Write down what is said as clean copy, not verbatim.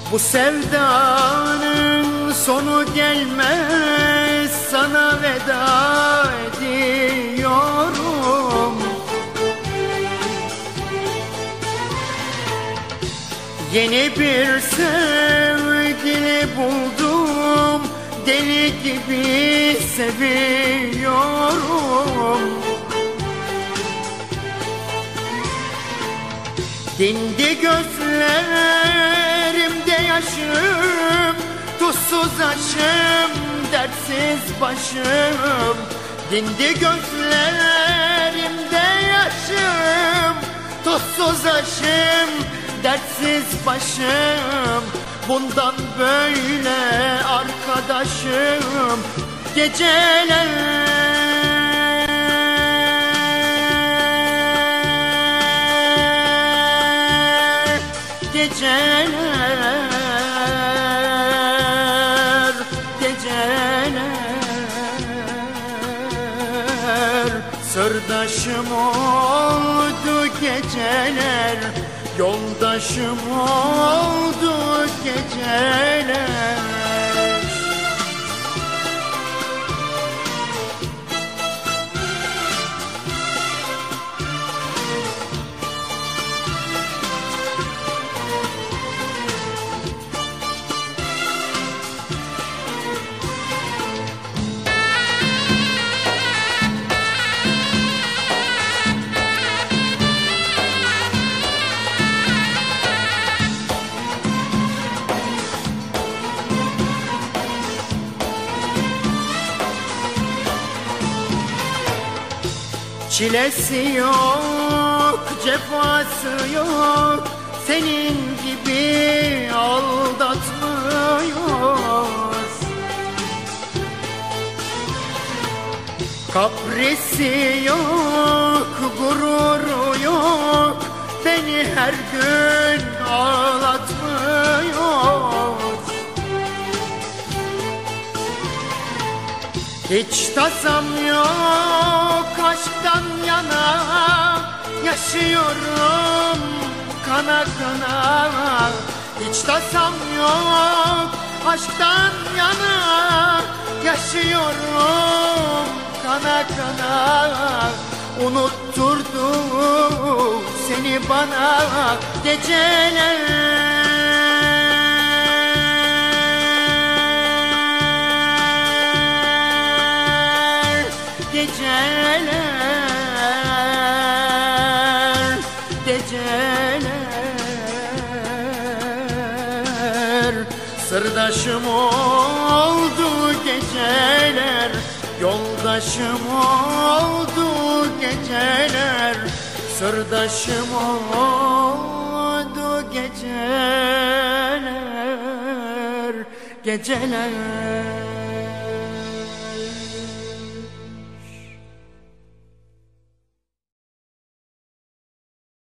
Bu sevdanın sonu gelmez, sana veda ediyorum. Yeni bir sevgili buldum, deli gibi seviyorum. Dindi gözlerimde yaşım, tuzsuz aşım, dertsiz başım. Dindi gözlerimde yaşım, tuzsuz aşım, dertsiz başım. Bundan böyle arkadaşım, geceler geceler, geceler, sırdaşım oldu geceler, yoldaşım oldu geceler. Çilesi yok, cefası yok, senin gibi aldatmıyor. Kaprisi yok, gururu yok, beni her gün ağlatmıyor. Hiç tasam yok aşktan yana, yaşıyorum kana kana. Hiç tasam yok aşktan yana, yaşıyorum kana kana. Unutturdu seni bana geceler, geceler, geceler, sırdaşım oldu geceler, yoldaşım oldu geceler, sırdaşım oldu geceler, geceler.